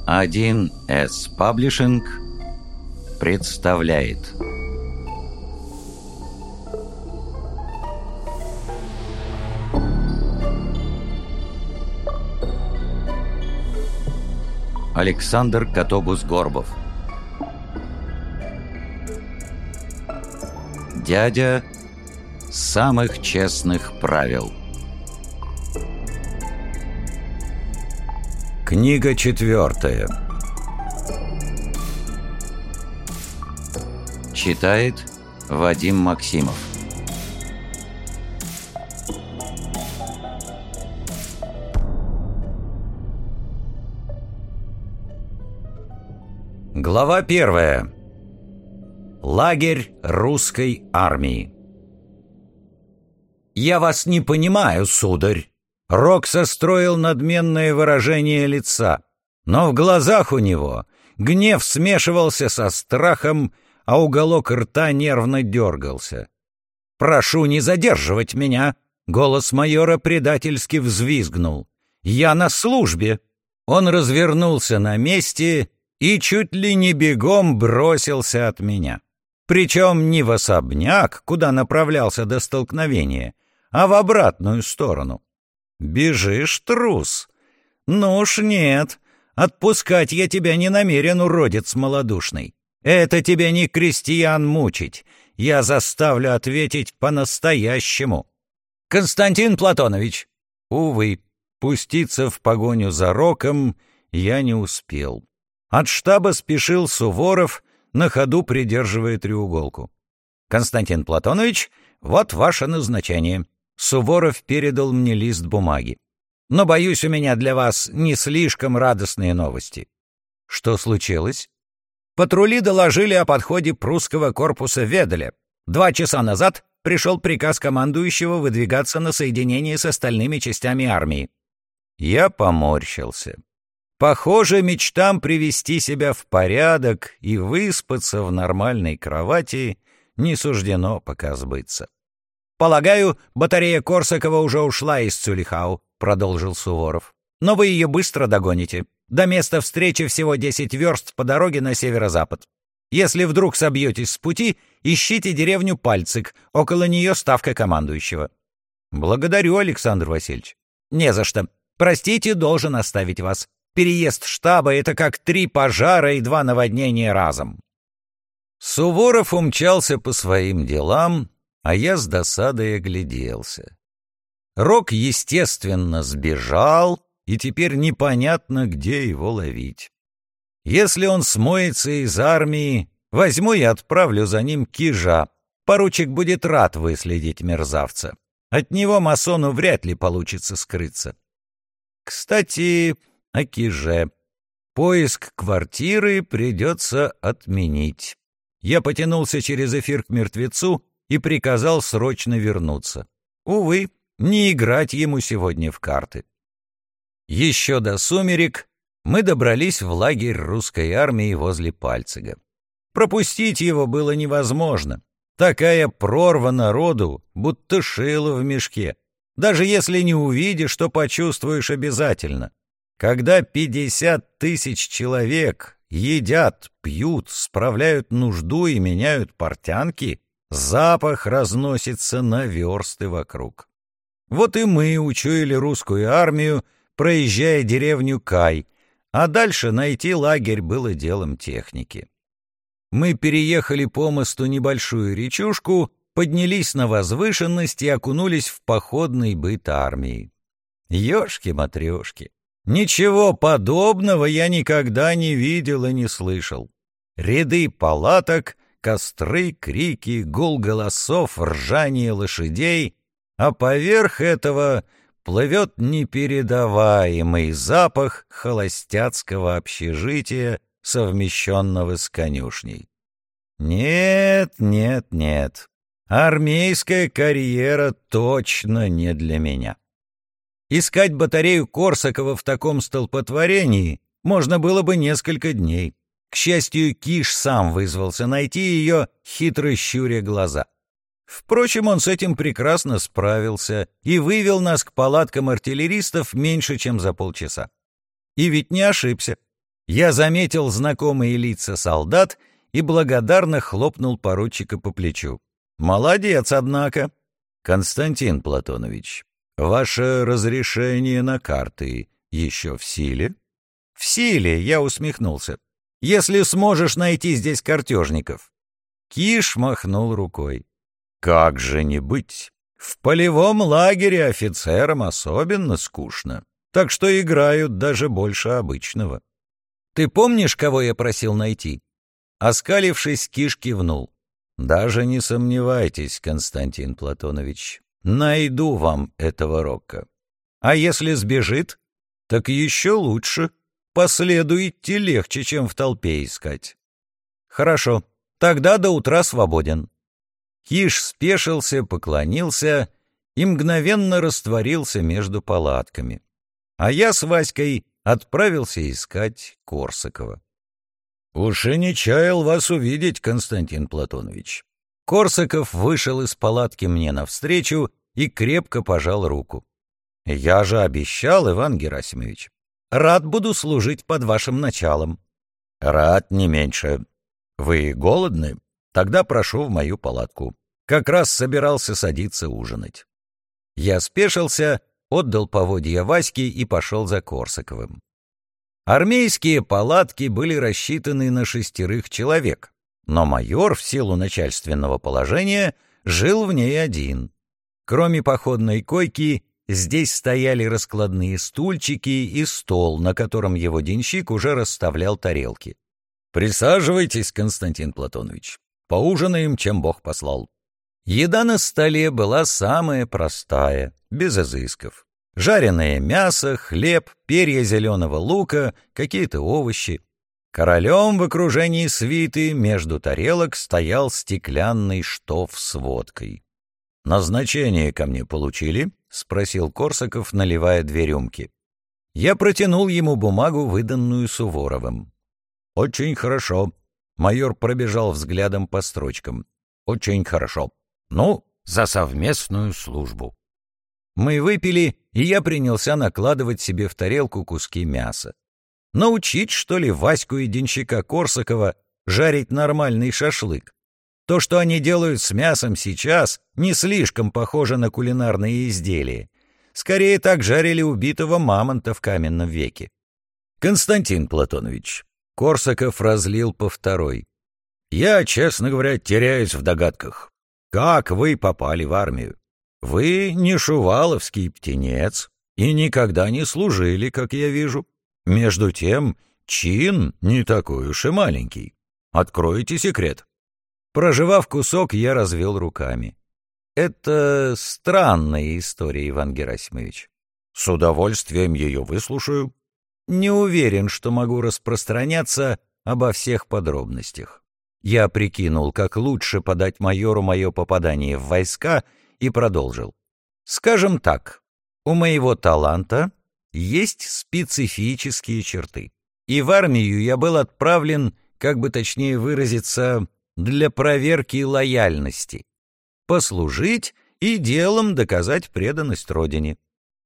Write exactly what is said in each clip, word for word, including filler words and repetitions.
один эс Publishing представляет. Александр Котобус-Горбов. Дядя самых честных правил. Книга четвертая. Читает Вадим Максимов. Глава первая. Лагерь русской армии. «Я вас не понимаю, сударь». Рок состроил надменное выражение лица, но в глазах у него гнев смешивался со страхом, а уголок рта нервно дергался. «Прошу не задерживать меня!» — голос майора предательски взвизгнул. «Я на службе!» Он развернулся на месте и чуть ли не бегом бросился от меня. Причем не в особняк, куда направлялся до столкновения, а в обратную сторону. «Бежишь, трус? Ну уж нет, отпускать я тебя не намерен, уродец малодушный. Это тебе не крестьян мучить, я заставлю ответить по-настоящему». «Константин Платонович!» Увы, пуститься в погоню за Роком я не успел. От штаба спешил Суворов, на ходу придерживая треуголку. «Константин Платонович, вот ваше назначение». Суворов передал мне лист бумаги. «Но, боюсь, у меня для вас не слишком радостные новости». «Что случилось?» «Патрули доложили о подходе прусского корпуса Веделя. Два часа назад пришел приказ командующего выдвигаться на соединение с остальными частями армии». Я поморщился. Похоже, мечтам привести себя в порядок и выспаться в нормальной кровати не суждено пока сбыться. «Полагаю, батарея Корсакова уже ушла из Цюлихау», — продолжил Суворов. «Но вы ее быстро догоните. До места встречи всего десять верст по дороге на северо-запад. Если вдруг собьетесь с пути, ищите деревню Пальцик, около нее ставка командующего». «Благодарю, Александр Васильевич». «Не за что. Простите, должен оставить вас. Переезд штаба — это как три пожара и два наводнения разом». Суворов умчался по своим делам, а я с досадой огляделся. Рок, естественно, сбежал, и теперь непонятно, где его ловить. Если он смоется из армии, возьму и отправлю за ним Кижа. Поручик будет рад выследить мерзавца. От него масону вряд ли получится скрыться. Кстати, о Киже. Поиск квартиры придется отменить. Я потянулся через эфир к мертвецу и приказал срочно вернуться. Увы, не играть ему сегодня в карты. Еще до сумерек мы добрались в лагерь русской армии возле Пальцига. Пропустить его было невозможно. Такая прорва народу, будто шило в мешке. Даже если не увидишь, то почувствуешь обязательно. Когда пятьдесят тысяч человек едят, пьют, справляют нужду и меняют портянки, запах разносится на версты вокруг. Вот и мы учуяли русскую армию, проезжая деревню Кай, а дальше найти лагерь было делом техники. Мы переехали по мосту небольшую речушку, поднялись на возвышенность и окунулись в походный быт армии. Ёшки-матрёшки! Ничего подобного я никогда не видел и не слышал. Ряды палаток, костры, крики, гул голосов, ржание лошадей, а поверх этого плывет непередаваемый запах холостяцкого общежития, совмещенного с конюшней. Нет, нет, нет, армейская карьера точно не для меня. Искать батарею Корсакова в таком столпотворении можно было бы несколько дней. К счастью, Киш сам вызвался найти ее, хитро щуря глаза. Впрочем, он с этим прекрасно справился и вывел нас к палаткам артиллеристов меньше, чем за полчаса. И ведь не ошибся. Я заметил знакомые лица солдат и благодарно хлопнул поручика по плечу. «Молодец, однако!» «Константин Платонович, ваше разрешение на карты еще в силе?» «В силе», — я усмехнулся. «Если сможешь найти здесь картежников». Киш махнул рукой. «Как же не быть? В полевом лагере офицерам особенно скучно, так что играют даже больше обычного». «Ты помнишь, кого я просил найти?» Оскалившись, Киш кивнул. «Даже не сомневайтесь, Константин Платонович, найду вам этого Рокко. А если сбежит, так еще лучше. По следу идти легче, чем в толпе искать». «Хорошо, тогда до утра свободен». Киш спешился, поклонился и мгновенно растворился между палатками. А я с Васькой отправился искать Корсакова. «Уж и не чаял вас увидеть, Константин Платонович». Корсаков вышел из палатки мне навстречу и крепко пожал руку. «Я же обещал, Иван Герасимович. Рад буду служить под вашим началом». «Рад не меньше. Вы голодны? Тогда прошу в мою палатку. Как раз собирался садиться ужинать». Я спешился, отдал поводья Ваське и пошел за Корсаковым. Армейские палатки были рассчитаны на шестерых человек, но майор, в силу начальственного положения, жил в ней один. Кроме походной койки, здесь стояли раскладные стульчики и стол, на котором его денщик уже расставлял тарелки. «Присаживайтесь, Константин Платонович. Поужинаем, чем Бог послал». Еда на столе была самая простая, без изысков. Жареное мясо, хлеб, перья зеленого лука, какие-то овощи. Королем в окружении свиты между тарелок стоял стеклянный штоф с водкой. «Назначение ко мне получили?» — спросил Корсаков, наливая две рюмки. Я протянул ему бумагу, выданную Суворовым. «Очень хорошо». Майор пробежал взглядом по строчкам. «Очень хорошо. Ну, за совместную службу». Мы выпили, и я принялся накладывать себе в тарелку куски мяса. Научить, что ли, Ваську и денщика Корсакова жарить нормальный шашлык? То, что они делают с мясом сейчас, не слишком похоже на кулинарные изделия. Скорее, так жарили убитого мамонта в каменном веке. «Константин Платонович», — Корсаков разлил по второй, — «я, честно говоря, теряюсь в догадках. Как вы попали в армию? Вы не шуваловский птенец и никогда не служили, как я вижу. Между тем, чин не такой уж и маленький. Откройте секрет». Прожевав кусок, я развел руками. «Это странная история, Иван Герасимович». «С удовольствием ее выслушаю». «Не уверен, что могу распространяться обо всех подробностях». Я прикинул, как лучше подать майору мое попадание в войска, и продолжил. «Скажем так, у моего таланта есть специфические черты, и в армию я был отправлен, как бы точнее выразиться, для проверки лояльности, послужить и делом доказать преданность родине».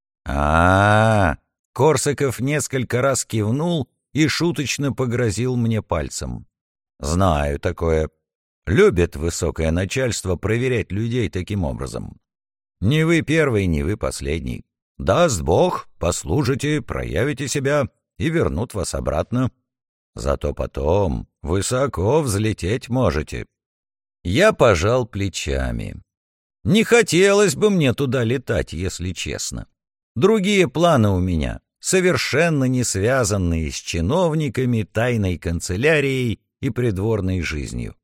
А-а-а! Корсаков несколько раз кивнул и шуточно погрозил мне пальцем. «Знаю такое. Любит высокое начальство проверять людей таким образом. Не вы первый, не вы последний. Даст Бог, послужите, проявите себя и вернут вас обратно. Зато потом высоко взлететь можете». Я пожал плечами. Не хотелось бы мне туда летать, если честно. Другие планы у меня, совершенно не связанные с чиновниками, тайной канцелярией и придворной жизнью.